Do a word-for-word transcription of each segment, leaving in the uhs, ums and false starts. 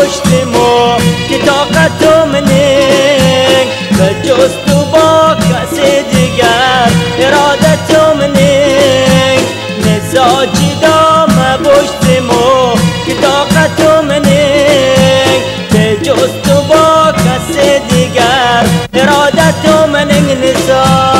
پشتمو که طاقتم نگ به جز تو با کسی دیگر ارادتم نگ نساجی دام پشتمو که طاقتم نگ به جز تو با کسی دیگر ارادتم نگ نسا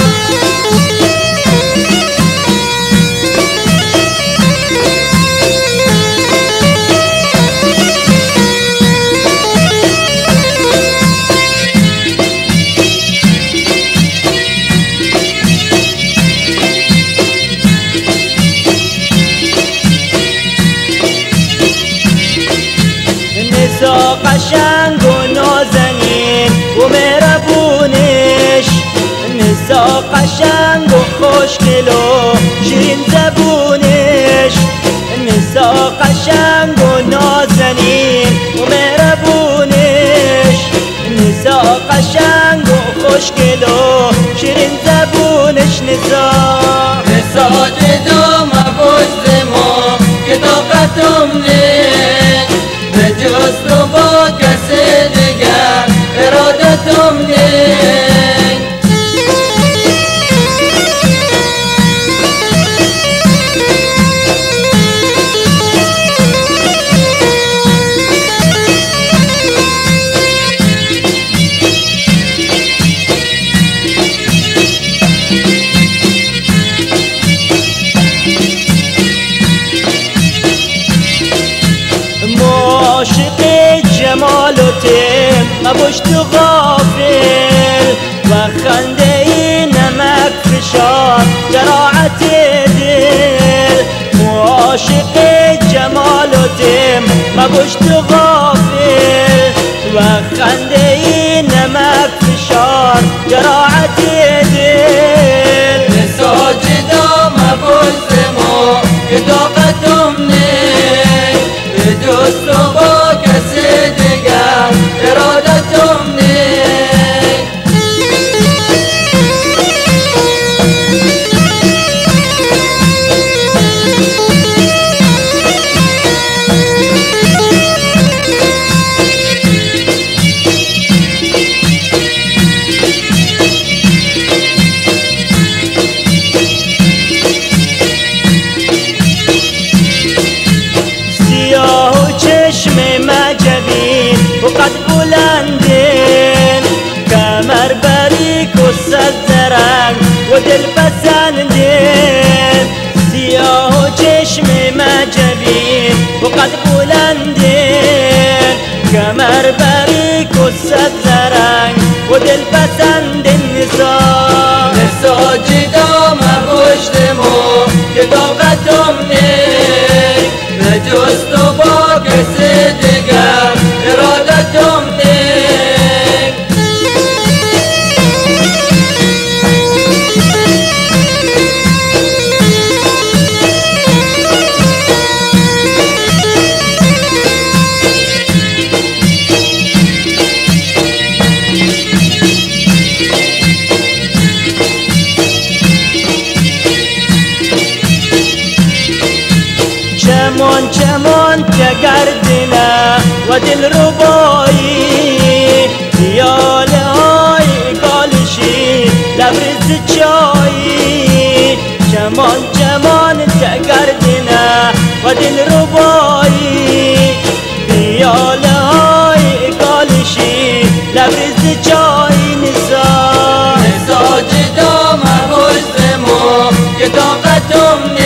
نسا قشنگ و نازنین و مهربونش نسا قشنگ و خوشگل و شیرین زبونش نسا قشنگ و نازنین و مهربونش نسا قشنگ و خوشگل و شیرین زبونش نسا نسا جدا مبوز ما که طاقتم نیست به جز تو با کسی دیگر ارادتم نیست عاشق جمال و تم مباش تو غافل و خنده ای نمک فشار جراعت دل عاشق جمال و تم مباش تو غافل و خنده ای نمک فشار جراعت دل نسا جدا مبوز ما که طاقتم نیست به جز تو با کسی دیگر ارادتم نیست و قد بلندین کمر باریک و صد زرنگ و دل پسندین سیاه و چشم مجبین و قد بلندین کمر باریک و صد زرنگ و دل پسندین نسا نسا جدا مبوشت ما که طاقتم نیست به جز تو با کسی دیگر ارادتم نیست چمان چمان که گردنه و دل ربایی دیاله های کالشی لبرز چایی چمان چمان که گردنه و دل ربایی دیاله های کالشی لبرز چایی نسا نسا جدا مبوز ما که طاقتم